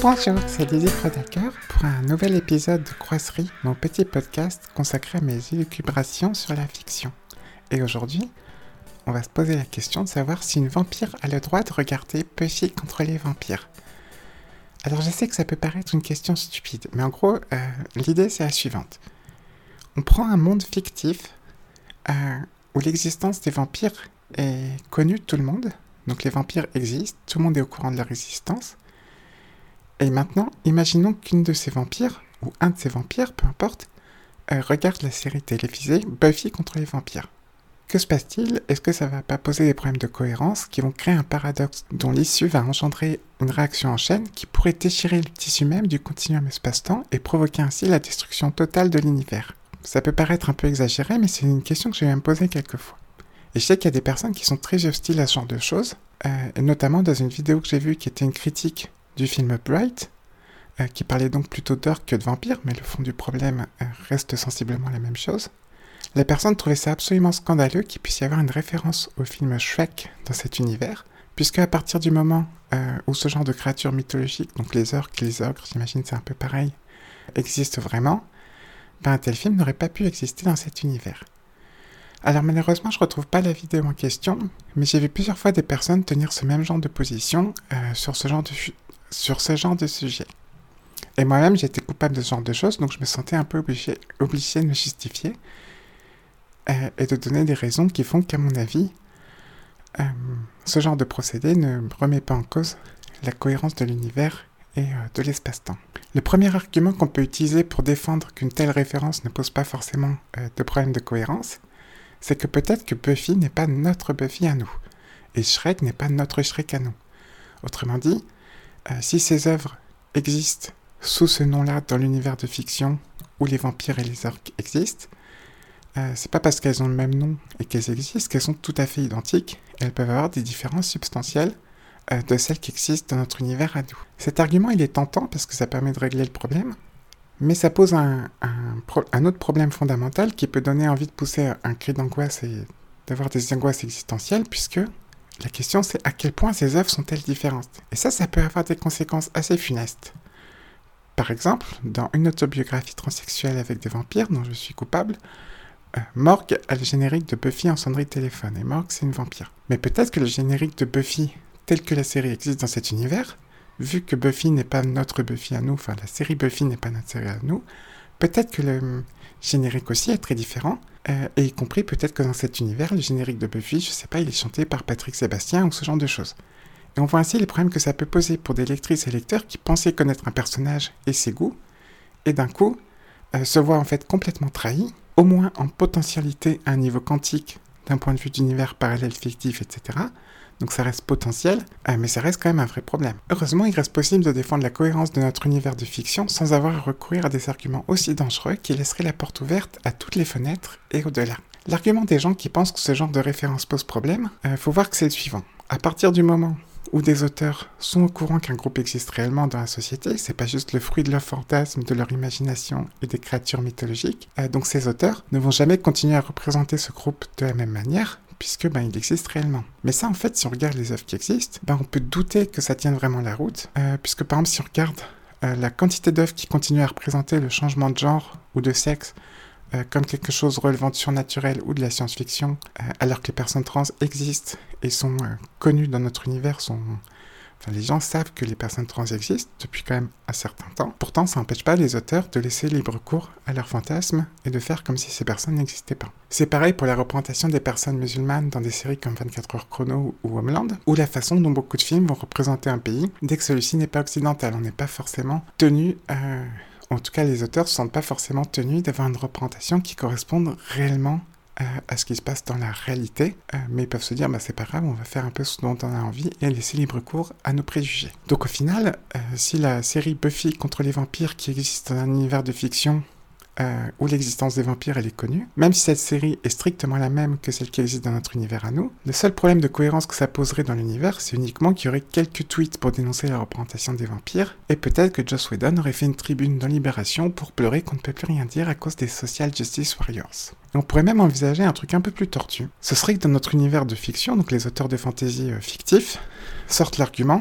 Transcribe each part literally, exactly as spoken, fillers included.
Bonjour, c'est Lizzie Prodacker pour un nouvel épisode de Croiserie, mon petit podcast consacré à mes élucubrations sur la fiction. Et aujourd'hui, on va se poser la question de savoir si une vampire a le droit de regarder Buffy contre les vampires. Alors je sais que ça peut paraître une question stupide, mais en gros, euh, l'idée c'est la suivante. On prend un monde fictif euh, où l'existence des vampires est connue de tout le monde, donc les vampires existent, tout le monde est au courant de leur existence. Et maintenant, imaginons qu'une de ces vampires, ou un de ces vampires, peu importe, euh, regarde la série télévisée Buffy contre les vampires. Que se passe-t-il ? Est-ce que ça va pas poser des problèmes de cohérence qui vont créer un paradoxe dont l'issue va engendrer une réaction en chaîne qui pourrait déchirer le tissu même du continuum espace-temps et provoquer ainsi la destruction totale de l'univers ? Ça peut paraître un peu exagéré, mais c'est une question que j'ai même posée quelques fois. Et je sais qu'il y a des personnes qui sont très hostiles à ce genre de choses, euh, et notamment dans une vidéo que j'ai vue qui était une critique du film Bright, euh, qui parlait donc plutôt d'orques que de vampires, mais le fond du problème euh, reste sensiblement la même chose. Les personnes trouvaient ça absolument scandaleux qu'il puisse y avoir une référence au film Shrek dans cet univers, puisque à partir du moment euh, où ce genre de créatures mythologiques, donc les orques, les ogres, j'imagine c'est un peu pareil, existent vraiment, ben un tel film n'aurait pas pu exister dans cet univers. Alors malheureusement, je ne retrouve pas la vidéo en question, mais j'ai vu plusieurs fois des personnes tenir ce même genre de position euh, sur, ce genre de fu- sur ce genre de sujet. Et moi-même, j'étais coupable de ce genre de choses, donc je me sentais un peu obligé, obligé de me justifier euh, et de donner des raisons qui font qu'à mon avis, euh, ce genre de procédé ne remet pas en cause la cohérence de l'univers et euh, de l'espace-temps. Le premier argument qu'on peut utiliser pour défendre qu'une telle référence ne pose pas forcément euh, de problème de cohérence, c'est que peut-être que Buffy n'est pas notre Buffy à nous, et Shrek n'est pas notre Shrek à nous. Autrement dit, euh, si ces œuvres existent sous ce nom-là dans l'univers de fiction où les vampires et les orques existent, euh, c'est pas parce qu'elles ont le même nom et qu'elles existent qu'elles sont tout à fait identiques, et elles peuvent avoir des différences substantielles euh, de celles qui existent dans notre univers à nous. Cet argument, il est tentant parce que ça permet de régler le problème, mais ça pose un, un, pro- un autre problème fondamental qui peut donner envie de pousser un cri d'angoisse et d'avoir des angoisses existentielles, puisque la question c'est à quel point ces œuvres sont-elles différentes. Et ça, ça peut avoir des conséquences assez funestes. Par exemple, dans une autobiographie transsexuelle avec des vampires, dont je suis coupable, euh, Morgue a le générique de Buffy en sonnerie de téléphone, et Morgue c'est une vampire. Mais peut-être que le générique de Buffy, tel que la série existe dans cet univers, vu que Buffy n'est pas notre Buffy à nous, enfin la série Buffy n'est pas notre série à nous, peut-être que le générique aussi est très différent, euh, et y compris peut-être que dans cet univers, le générique de Buffy, je sais pas, il est chanté par Patrick Sébastien ou ce genre de choses. Et on voit ainsi les problèmes que ça peut poser pour des lectrices et lecteurs qui pensaient connaître un personnage et ses goûts, et d'un coup, euh, se voient en fait complètement trahis, au moins en potentialité à un niveau quantique, d'un point de vue d'univers parallèle fictif, et cetera, donc ça reste potentiel, euh, mais ça reste quand même un vrai problème. Heureusement, il reste possible de défendre la cohérence de notre univers de fiction sans avoir à recourir à des arguments aussi dangereux qui laisseraient la porte ouverte à toutes les fenêtres et au-delà. L'argument des gens qui pensent que ce genre de référence pose problème, euh, faut voir que c'est le suivant. À partir du moment où des auteurs sont au courant qu'un groupe existe réellement dans la société, c'est pas juste le fruit de leur fantasme, de leur imagination et des créatures mythologiques, euh, donc ces auteurs ne vont jamais continuer à représenter ce groupe de la même manière, puisque ben, il existe réellement. Mais ça, en fait, si on regarde les œuvres qui existent, ben, on peut douter que ça tienne vraiment la route, euh, puisque par exemple, si on regarde euh, la quantité d'œuvres qui continuent à représenter le changement de genre ou de sexe euh, comme quelque chose relevant du surnaturel ou de la science-fiction, euh, alors que les personnes trans existent et sont euh, connues dans notre univers, sont... Enfin, les gens savent que les personnes trans existent depuis quand même un certain temps. Pourtant, ça n'empêche pas les auteurs de laisser libre cours à leurs fantasmes et de faire comme si ces personnes n'existaient pas. C'est pareil pour la représentation des personnes musulmanes dans des séries comme vingt-quatre heures chrono ou Homeland, ou la façon dont beaucoup de films vont représenter un pays dès que celui-ci n'est pas occidental. On n'est pas forcément tenu... Euh... En tout cas, les auteurs ne se sentent pas forcément tenus d'avoir une représentation qui corresponde réellement Euh, à ce qui se passe dans la réalité, euh, mais ils peuvent se dire bah c'est pas grave, on va faire un peu ce dont on a envie et laisser libre cours à nos préjugés. Donc au final, euh, si la série Buffy contre les vampires qui existe dans un univers de fiction euh, où l'existence des vampires elle est connue, même si cette série est strictement la même que celle qui existe dans notre univers à nous, le seul problème de cohérence que ça poserait dans l'univers, c'est uniquement qu'il y aurait quelques tweets pour dénoncer la représentation des vampires, et peut-être que Joss Whedon aurait fait une tribune dans Libération pour pleurer qu'on ne peut plus rien dire à cause des Social Justice Warriors. Et on pourrait même envisager un truc un peu plus tortu. Ce serait que dans notre univers de fiction, donc les auteurs de fantasy euh, fictifs, sortent l'argument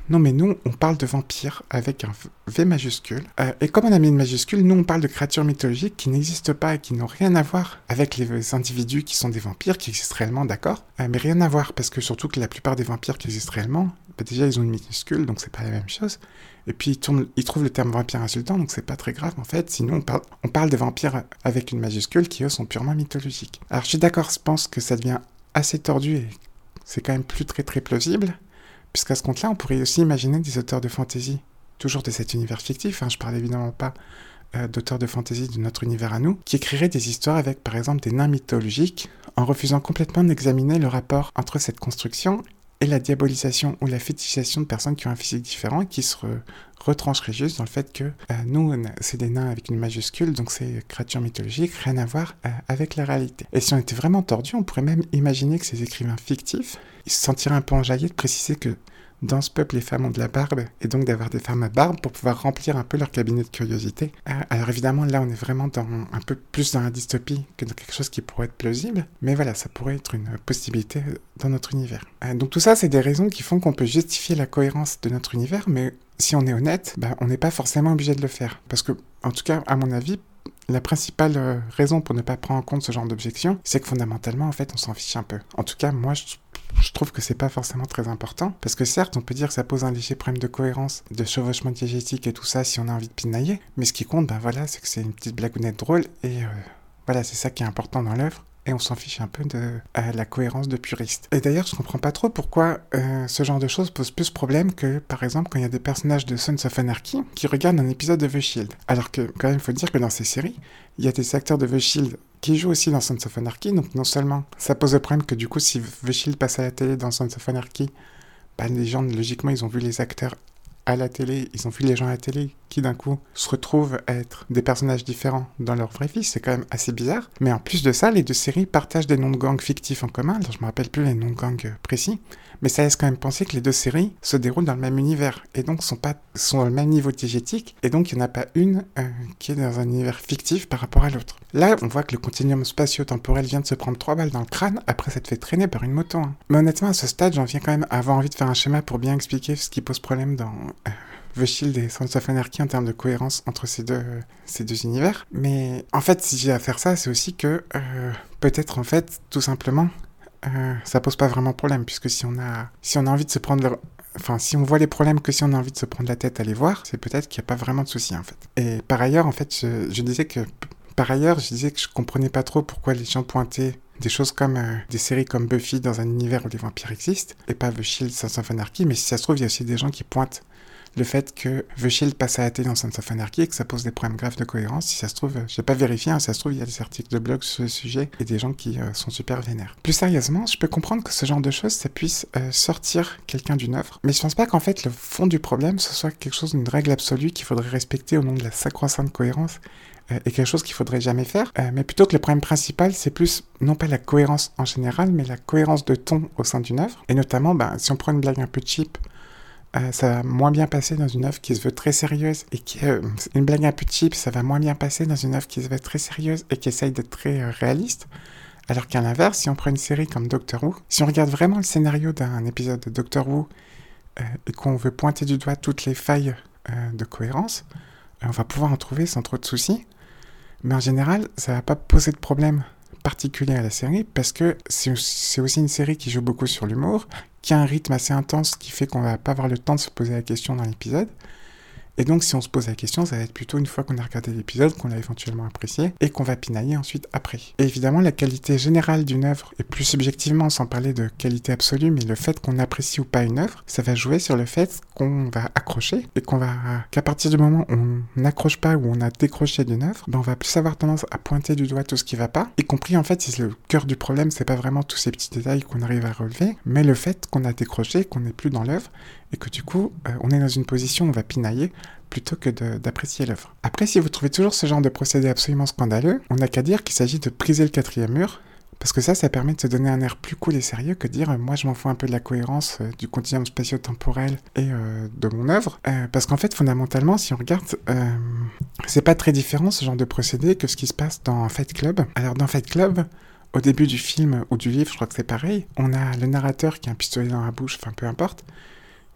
Non, mais nous, on parle de vampires avec un V majuscule. Euh, et comme on a mis une majuscule, nous, on parle de créatures mythologiques qui n'existent pas et qui n'ont rien à voir avec les individus qui sont des vampires, qui existent réellement, d'accord, euh, mais rien à voir, parce que surtout que la plupart des vampires qui existent réellement, bah déjà, ils ont une minuscule, donc c'est pas la même chose. Et puis, ils, tournent, ils trouvent le terme vampire insultant, donc c'est pas très grave, en fait. Sinon, on parle, on parle de vampires avec une majuscule qui, eux, sont purement mythologiques. Alors, je suis d'accord, je pense que ça devient assez tordu et c'est quand même plus très très plausible. Puisqu'à ce compte-là, on pourrait aussi imaginer des auteurs de fantasy, toujours de cet univers fictif, hein, je parle évidemment pas euh, d'auteurs de fantasy de notre univers à nous, qui écriraient des histoires avec par exemple des nains mythologiques, en refusant complètement d'examiner le rapport entre cette construction et la diabolisation ou la fétichisation de personnes qui ont un physique différent et qui se re- retrancheraient juste dans le fait que euh, nous, c'est des nains avec une majuscule, donc c'est créatures mythologiques, rien à voir euh, avec la réalité. Et si on était vraiment tordu, on pourrait même imaginer que ces écrivains fictifs, ils se sentiraient un peu enjaillés de préciser que dans ce peuple, les femmes ont de la barbe, et donc d'avoir des femmes à barbe pour pouvoir remplir un peu leur cabinet de curiosité. Euh, alors évidemment, là, on est vraiment dans un peu plus dans la dystopie que dans quelque chose qui pourrait être plausible, mais voilà, ça pourrait être une possibilité dans notre univers. Euh, donc tout ça, c'est des raisons qui font qu'on peut justifier la cohérence de notre univers, mais si on est honnête, bah, on n'est pas forcément obligé de le faire. Parce que, en tout cas, à mon avis, la principale euh, raison pour ne pas prendre en compte ce genre d'objection, c'est que fondamentalement, en fait, on s'en fiche un peu. En tout cas, moi, je, je trouve que c'est pas forcément très important, parce que certes, on peut dire que ça pose un léger problème de cohérence, de chevauchement diégétique et tout ça, si on a envie de pinailler, mais ce qui compte, ben voilà, c'est que c'est une petite blagounette drôle, et euh, voilà, c'est ça qui est important dans l'œuvre. Et on s'en fiche un peu de euh, la cohérence de puriste. Et d'ailleurs, je comprends pas trop pourquoi euh, ce genre de choses pose plus problème que, par exemple, quand il y a des personnages de Sons of Anarchy qui regardent un épisode de The Shield. Alors que, quand même, il faut dire que dans ces séries, il y a des acteurs de The Shield qui jouent aussi dans Sons of Anarchy, donc non seulement ça pose le problème que du coup, si The Shield passe à la télé dans Sons of Anarchy, bah, les gens, logiquement, ils ont vu les acteurs à la télé, ils ont vu les gens à la télé qui d'un coup se retrouvent à être des personnages différents dans leur vraie vie, c'est quand même assez bizarre. Mais en plus de ça, les deux séries partagent des noms de gangs fictifs en commun, alors je me rappelle plus les noms de gangs précis, mais ça laisse quand même penser que les deux séries se déroulent dans le même univers, et donc sont, pas, sont au même niveau diégétique, et donc il n'y en a pas une euh, qui est dans un univers fictif par rapport à l'autre. Là, on voit que le continuum spatio-temporel vient de se prendre trois balles dans le crâne, après s'être fait traîner par une moto. Hein. Mais honnêtement, à ce stade, j'en viens quand même à avoir envie de faire un schéma pour bien expliquer ce qui pose problème dans euh, The Shield et Sons of Anarchy en termes de cohérence entre ces deux, euh, ces deux univers. Mais en fait, si j'ai à faire ça, c'est aussi que euh, peut-être en fait, tout simplement, Euh, ça pose pas vraiment problème, puisque si on a, si on a envie de se prendre le... Enfin, si on voit les problèmes que si on a envie de se prendre la tête à les voir, c'est peut-être qu'il n'y a pas vraiment de souci, en fait. Et par ailleurs, en fait, je, je disais que... Par ailleurs, je disais que je comprenais pas trop pourquoi les gens pointaient des choses comme euh, des séries comme Buffy dans un univers où les vampires existent, et pas The Shield, Sons of Anarchy, mais si ça se trouve, il y a aussi des gens qui pointent le fait que The Shield passe à la télé dans Sons of Anarchy et que ça pose des problèmes graves de cohérence. Si ça se trouve, je n'ai pas vérifié, hein, si ça se trouve, il y a des articles de blog sur le sujet et des gens qui euh, sont super vénères. Plus sérieusement, je peux comprendre que ce genre de choses, ça puisse euh, sortir quelqu'un d'une œuvre, mais je pense pas qu'en fait, le fond du problème, ce soit quelque chose d'une règle absolue qu'il faudrait respecter au nom de la sacro-sainte cohérence euh, et quelque chose qu'il faudrait jamais faire, euh, mais plutôt que le problème principal, c'est plus, non pas la cohérence en général, mais la cohérence de ton au sein d'une œuvre. Et notamment, bah, si on prend une blague un peu cheap, Euh, ça va moins bien passer dans une œuvre qui se veut très sérieuse et qui euh, une blague un peu cheap, ça va moins bien passer dans une œuvre qui se veut très sérieuse et qui essaye d'être très euh, réaliste. Alors qu'à l'inverse, si on prend une série comme Doctor Who, si on regarde vraiment le scénario d'un épisode de Doctor Who euh, et qu'on veut pointer du doigt toutes les failles euh, de cohérence, euh, on va pouvoir en trouver sans trop de soucis. Mais en général, ça va pas poser de problème particulier à la série parce que c'est, c'est aussi une série qui joue beaucoup sur l'humour, qui a un rythme assez intense qui fait qu'on va pas avoir le temps de se poser la question dans l'épisode. Et donc, si on se pose la question, ça va être plutôt une fois qu'on a regardé l'épisode, qu'on l'a éventuellement apprécié, et qu'on va pinailler ensuite après. Et évidemment, la qualité générale d'une œuvre, et plus subjectivement, sans parler de qualité absolue, mais le fait qu'on apprécie ou pas une œuvre, ça va jouer sur le fait qu'on va accrocher, et qu'on va, qu'à partir du moment où on n'accroche pas, ou on a décroché d'une œuvre, ben on va plus avoir tendance à pointer du doigt tout ce qui va pas, y compris en fait, si le cœur du problème, c'est pas vraiment tous ces petits détails qu'on arrive à relever, mais le fait qu'on a décroché, qu'on n'est plus dans l'œuvre, et que du coup, euh, on est dans une position où on va pinailler, plutôt que de, d'apprécier l'œuvre. Après, si vous trouvez toujours ce genre de procédé absolument scandaleux, on n'a qu'à dire qu'il s'agit de briser le quatrième mur, parce que ça, ça permet de se donner un air plus cool et sérieux que de dire euh, « moi, je m'en fous un peu de la cohérence euh, du continuum spatio-temporel et euh, de mon œuvre euh, », parce qu'en fait, fondamentalement, si on regarde, euh, c'est pas très différent ce genre de procédé que ce qui se passe dans Fight Club. Alors, dans Fight Club, au début du film ou du livre, je crois que c'est pareil, on a le narrateur qui a un pistolet dans la bouche, enfin peu importe,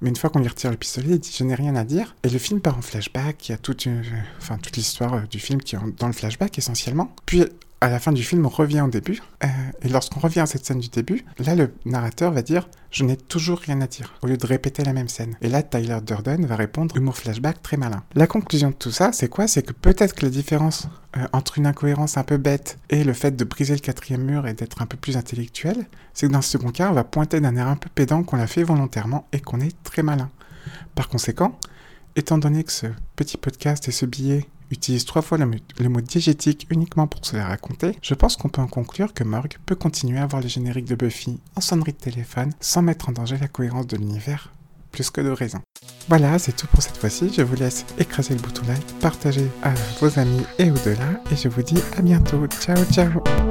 Mais une fois qu'on lui retire le pistolet, il dit « je n'ai rien à dire ». Et le film part en flashback, il y a toute, une... enfin, toute l'histoire euh, du film qui est dans le flashback essentiellement. Puis à la fin du film, on revient au début. Euh, et lorsqu'on revient à cette scène du début, là le narrateur va dire « je n'ai toujours rien à dire », au lieu de répéter la même scène. Et là, Tyler Durden va répondre « humour flashback très malin ». La conclusion de tout ça, c'est quoi ? C'est que peut-être que la différence euh, entre une incohérence un peu bête et le fait de briser le quatrième mur et d'être un peu plus intellectuel, c'est que dans ce second cas, on va pointer d'un air un peu pédant qu'on l'a fait volontairement et qu'on est très malin. Par conséquent, étant donné que ce petit podcast et ce billet utilise trois fois le, mot- le mot diégétique uniquement pour se la raconter, je pense qu'on peut en conclure que Morgue peut continuer à voir le générique de Buffy en sonnerie de téléphone sans mettre en danger la cohérence de l'univers, plus que de raison. Voilà, c'est tout pour cette fois-ci. Je vous laisse écraser le bouton like, partager à vos amis et au-delà, et je vous dis à bientôt. Ciao, ciao.